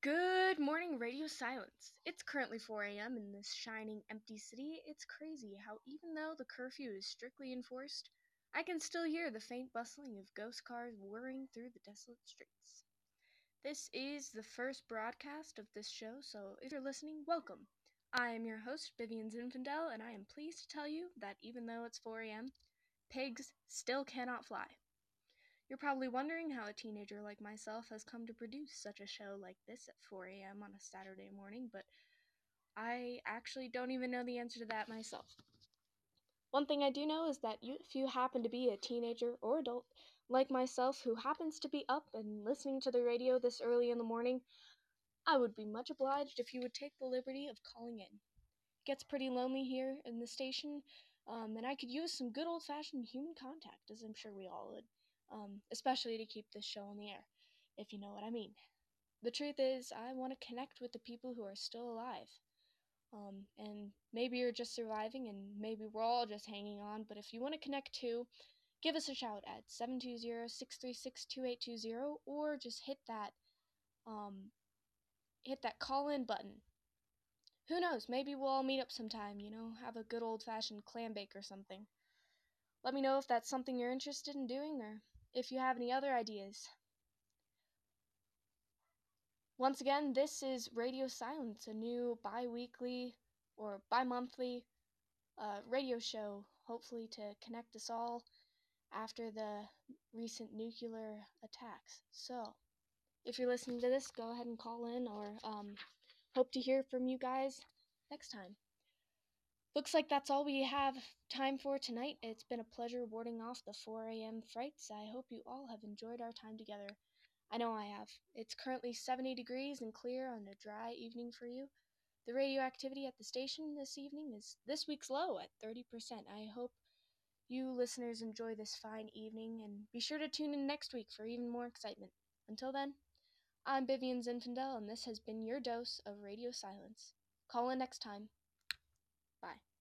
Good morning, Radio Silence. It's currently 4 a.m. in this shining, empty city. It's crazy how, even though the curfew is strictly enforced, I can still hear the faint bustling of ghost cars whirring through the desolate streets. This is the first broadcast of this show, so if you're listening, welcome. I am your host, Vivian Zinfandel, and I am pleased to tell you that even though it's 4 a.m., pigs still cannot fly. You're probably wondering how a teenager like myself has come to produce such a show like this at 4 a.m. on a Saturday morning, but I actually don't even know the answer to that myself. One thing I do know is that if you happen to be a teenager or adult like myself who happens to be up and listening to the radio this early in the morning, I would be much obliged if you would take the liberty of calling in. It gets pretty lonely here in the station, and I could use some good old-fashioned human contact, as I'm sure we all would, especially to keep this show on the air, if you know what I mean. The truth is, I want to connect with the people who are still alive. And maybe you're just surviving, and maybe we're all just hanging on, but if you want to connect too, give us a shout at 720-636-2820, or just hit that call-in button. Who knows, maybe we'll all meet up sometime, have a good old-fashioned clam bake or something. Let me know if that's something you're interested in doing, or if you have any other ideas. Once again, this is Radio Silence, a new bi-weekly or bi-monthly radio show, hopefully to connect us all after the recent nuclear attacks. So, if you're listening to this, go ahead and call in, or hope to hear from you guys next time. Looks like that's all we have time for tonight. It's been a pleasure warding off the 4 a.m. frights. I hope you all have enjoyed our time together. I know I have. It's currently 70 degrees and clear on a dry evening for you. The radioactivity at the station this week's low at 30%. I hope you listeners enjoy this fine evening, and be sure to tune in next week for even more excitement. Until then, I'm Vivian Zinfandel, and this has been your dose of Radio Silence. Call in next time. Bye.